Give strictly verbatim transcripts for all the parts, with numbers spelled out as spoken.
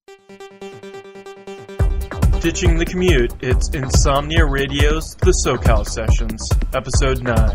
Ditching the commute, it's Insomnia Radio's The SoCal Sessions, Episode nine.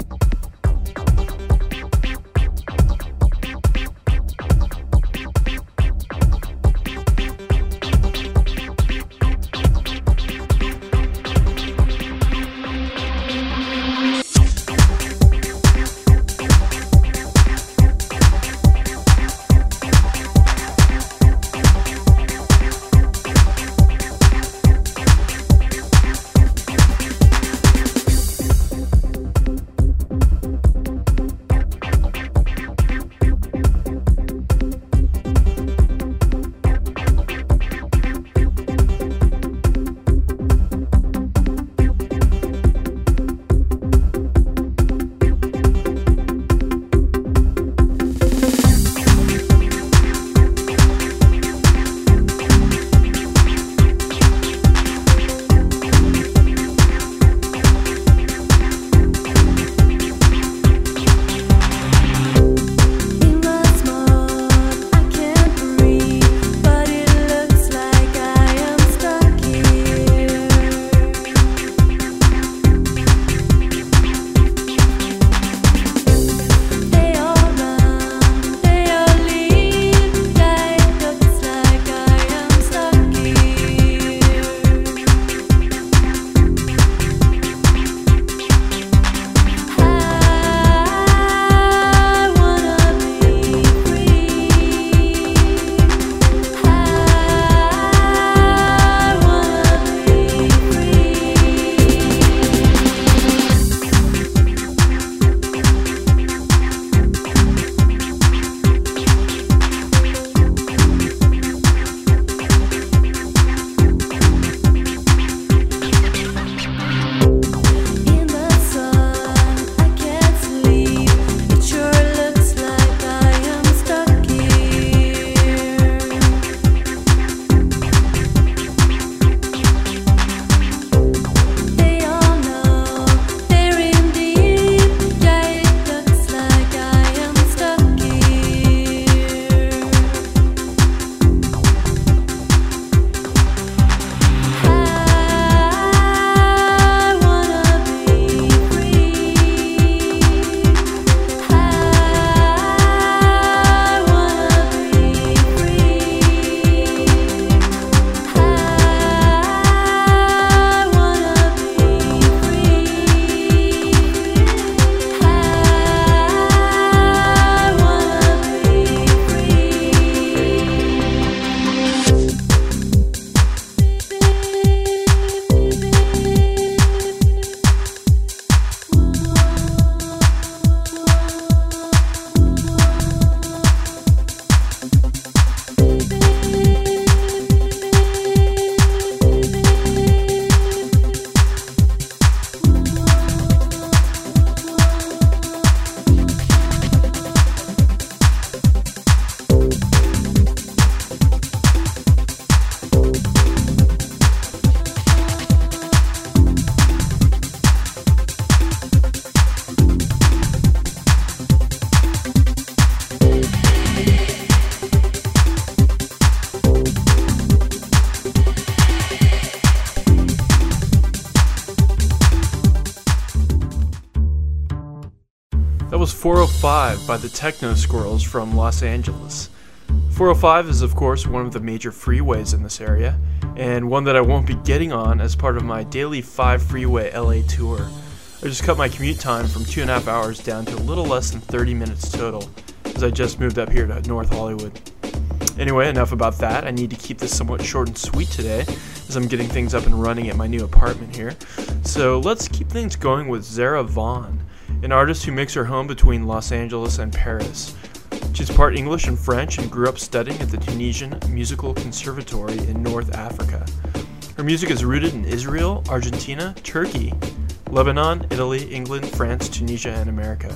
was four oh five by the Techno Squirrels from Los Angeles. four oh five is of course one of the major freeways in this area, and one that I won't be getting on as part of my daily five freeway L A tour. I just cut my commute time from two and a half hours down to a little less than thirty minutes total, as I just moved up here to North Hollywood. Anyway, enough about that. I need to keep this somewhat short and sweet today, as I'm getting things up and running at my new apartment here. So let's keep things going with Zara Vaughn, an artist who makes her home between Los Angeles and Paris. She's part English and French and grew up studying at the Tunisian Musical Conservatory in North Africa. Her music is rooted in Israel, Argentina, Turkey, Lebanon, Italy, England, France, Tunisia, and America.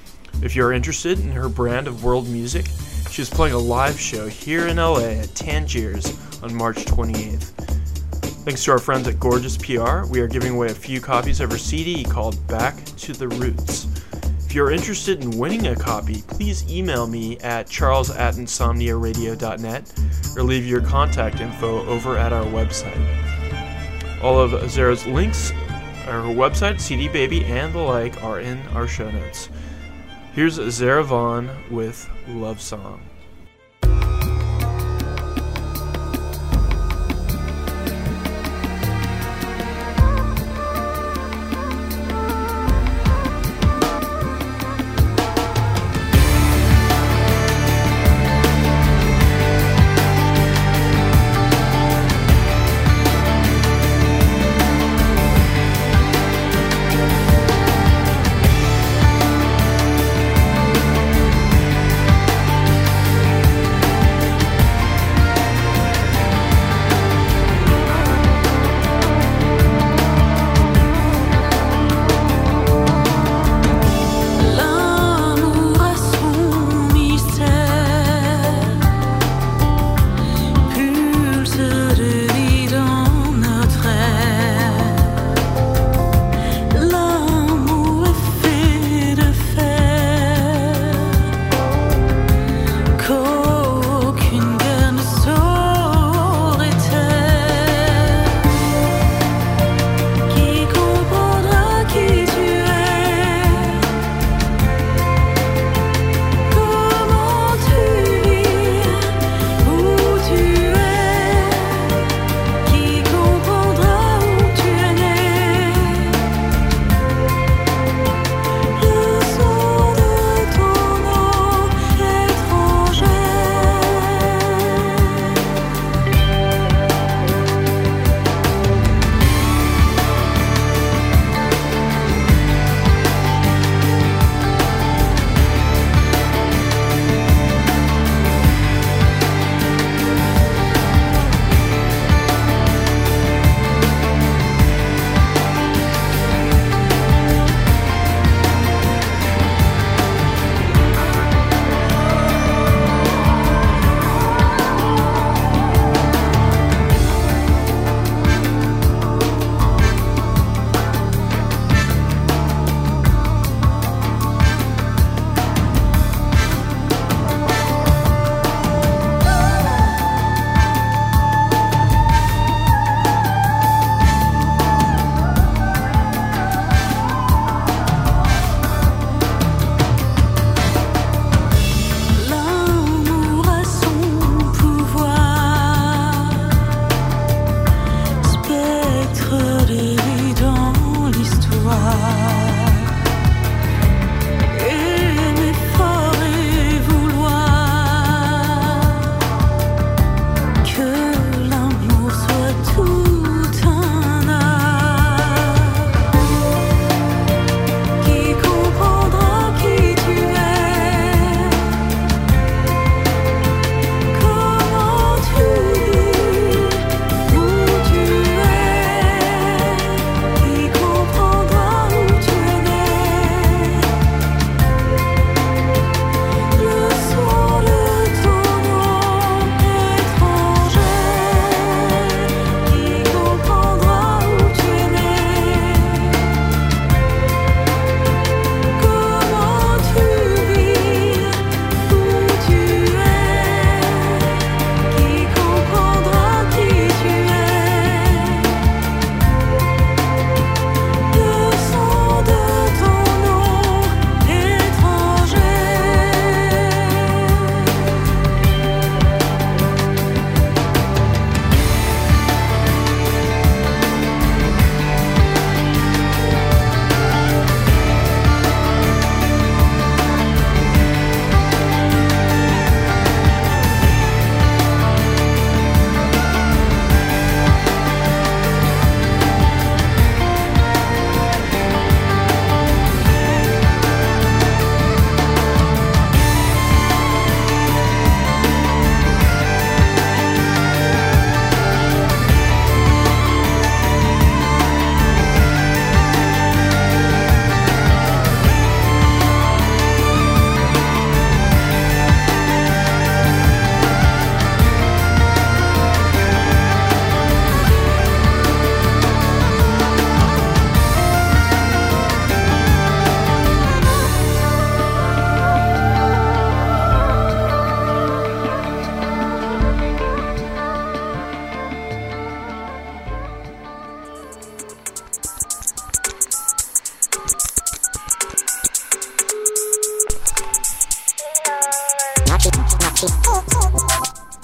If you're interested in her brand of world music, she is playing a live show here in L A at Tangiers on March twenty-eighth. Thanks to our friends at Gorgeous P R, we are giving away a few copies of her C D called Back to the Roots. If If you're interested in winning a copy, please email me at charles at insomnia radio dot net or leave your contact info over at our website. All of Zara's links, her website, C D Baby, and the like are in our show notes. Here's Zara Vaughn with Love Song.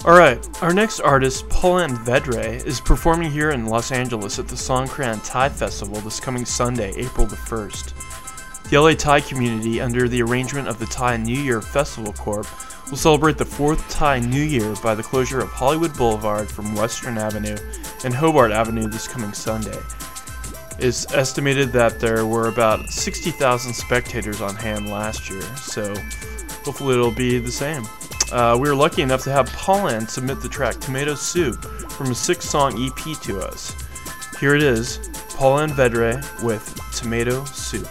Alright, our next artist, Paulin Vedre, is performing here in Los Angeles at the Songkran Thai Festival this coming Sunday, April the first. The L A Thai community, under the arrangement of the Thai New Year Festival Corp, will celebrate the fourth Thai New Year by the closure of Hollywood Boulevard from Western Avenue and Hobart Avenue this coming Sunday. It's estimated that there were about sixty thousand spectators on hand last year, so hopefully it'll be the same. Uh, we were lucky enough to have Paulin submit the track Tomato Soup from a six-song E P to us. Here it is, Paulin Vedre with Tomato Soup.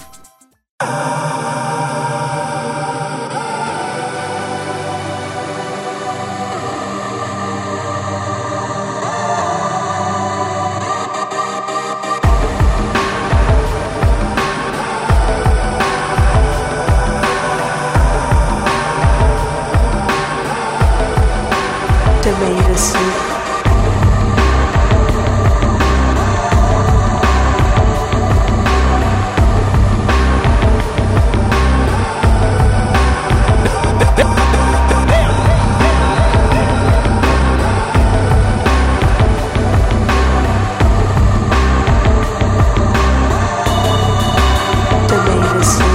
Tomato soup. Tomato soup.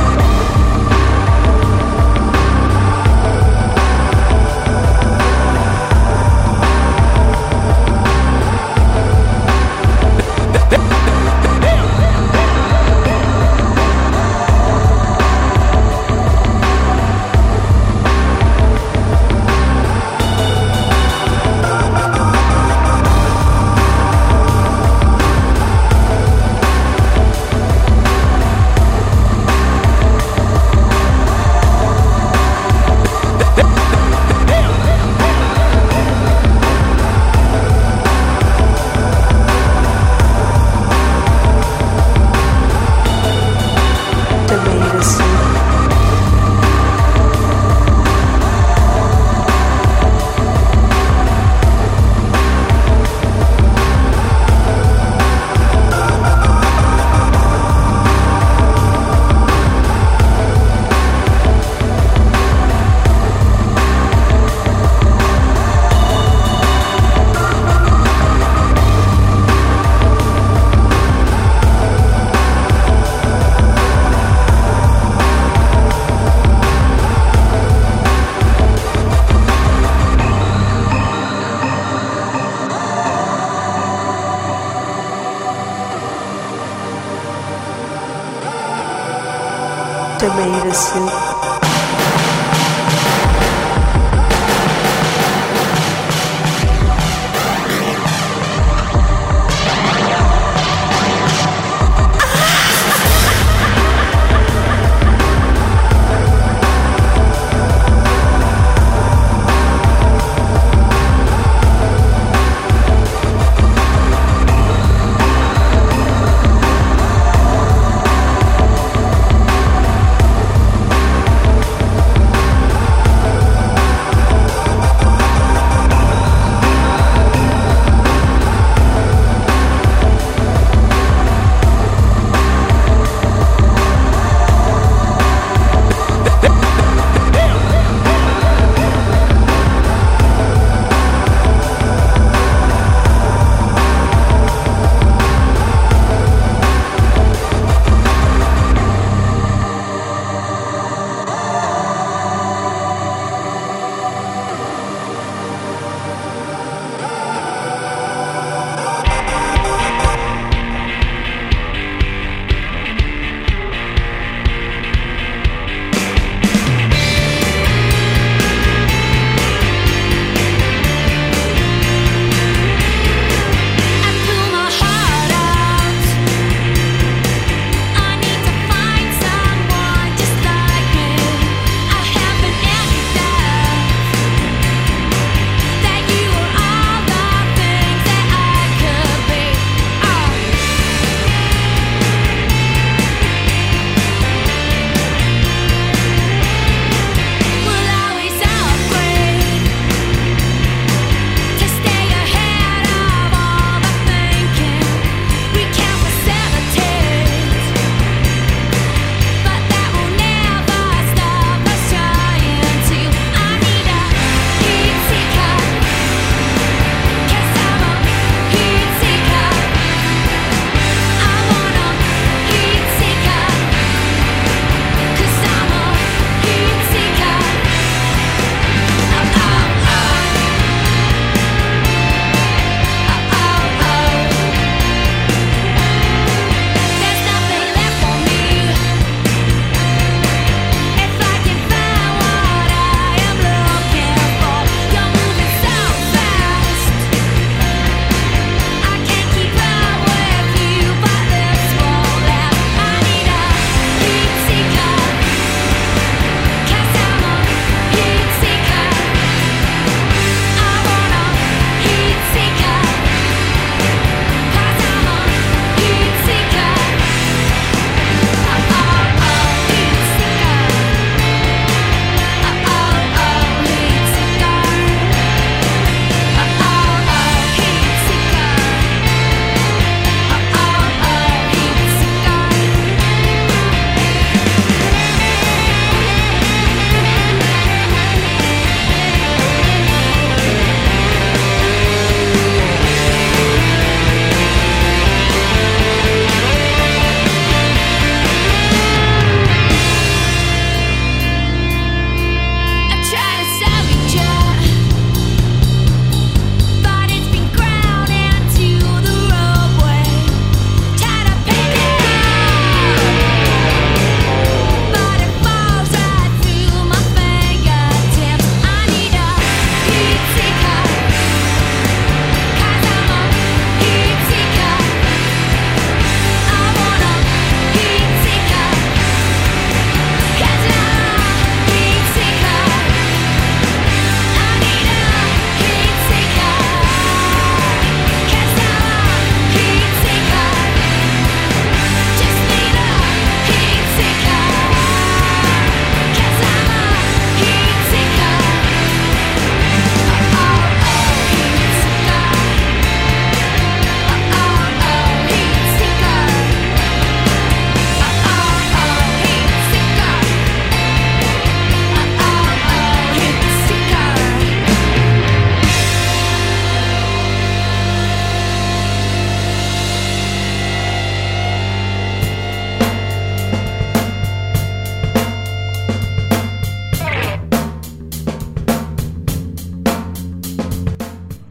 Tomato soup. Tomato soup.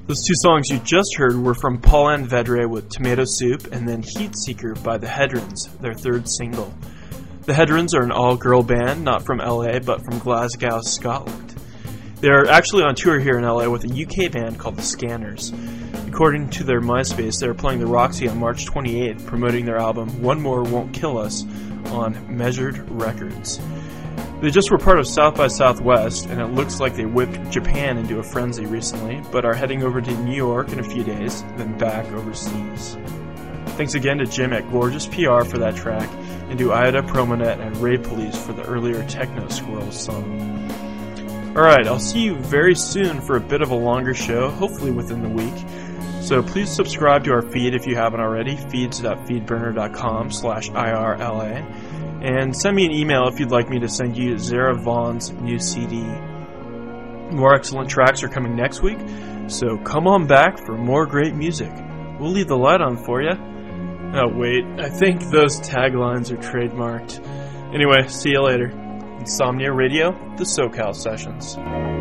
Those two songs you just heard were from Paul and Vedre with Tomato Soup, and then Heat Seeker by the Hedrons, their third single. The Hedrons are an all-girl band, not from L A, but from Glasgow, Scotland. They are actually on tour here in L A with a U K band called the Scanners. According to their MySpace, they are playing the Roxy on March twenty-eighth, promoting their album One More Won't Kill Us on Measured Records. They just were part of South by Southwest, and it looks like they whipped Japan into a frenzy recently, but are heading over to New York in a few days, then back overseas. Thanks again to Jim at Gorgeous P R for that track, and to Ida Promonet and Ray Police for the earlier Techno Squirrels song. Alright, I'll see you very soon for a bit of a longer show, hopefully within the week. So please subscribe to our feed if you haven't already, feeds.feedburner.com slash IRLA. And send me an email if you'd like me to send you Zara Vaughn's new C D. More excellent tracks are coming next week, so come on back for more great music. We'll leave the light on for you. Oh wait, I think those taglines are trademarked. Anyway, see you later. Insomnia Radio, the SoCal Sessions.